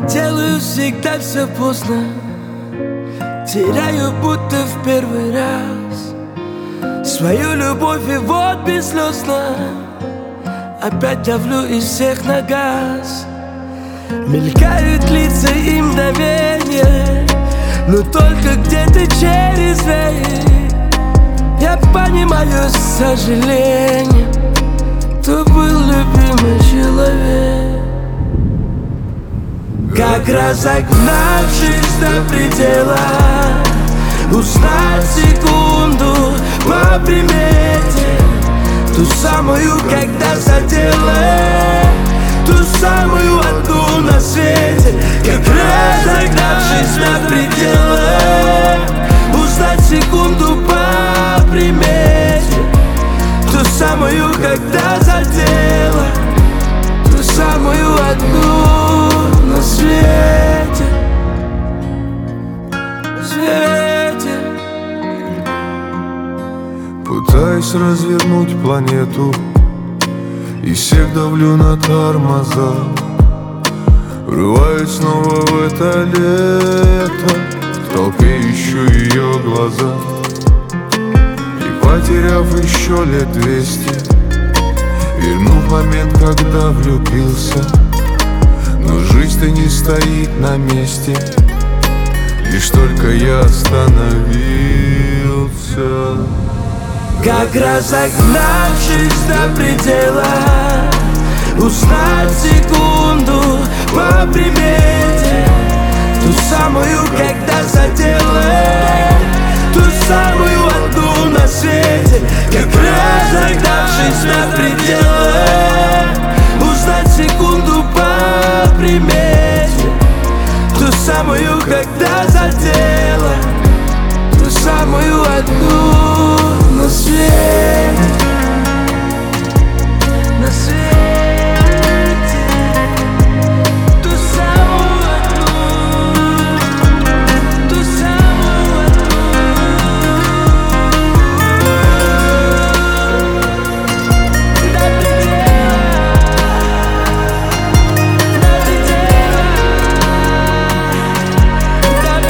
Делаю всегда все поздно, теряю будто в первый раз свою любовь, и вот бесслезно опять давлю из всех на газ. Мелькают лица и мгновения, но только где-то через век я понимаю с сожалением, кто был любимый человек. Как разогнавшись до предела, узнать секунду по примете, ту самую, когда задела, ту самую одну на свете. Как разогнавшись до предела, узнать секунду по примете, ту самую, когда задела, ту самую одну на свете. Пытаюсь развернуть планету и всех давлю на тормоза. Врываюсь снова в это лето, в толпе ищу ее глаза. И потеряв еще лет 200, вернув момент, когда влюбился. Но жизнь-то не стоит на месте, лишь только я остановился. Как разогнавшись до предела, узнать секунду по примете, ту самую, когда задела, ту самую одну на свете. Как разогнавшись до предела, узнать секунду по примете, ту самую, когда задела, ту самую одну на свете. На свете, ту самую одну, ту самую одну. До предела, до предела, до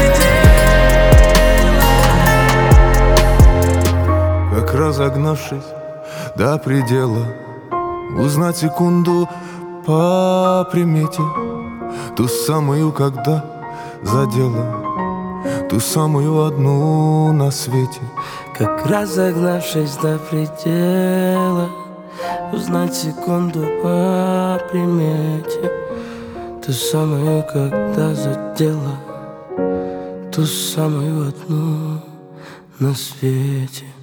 предела. Как разогнавшись до предела, узнать секунду по примете, ту самую, когда задела, ту самую одну на свете. Как разогнавшись до предела, узнать секунду по примете, ту самую, когда задела, ту самую одну на свете.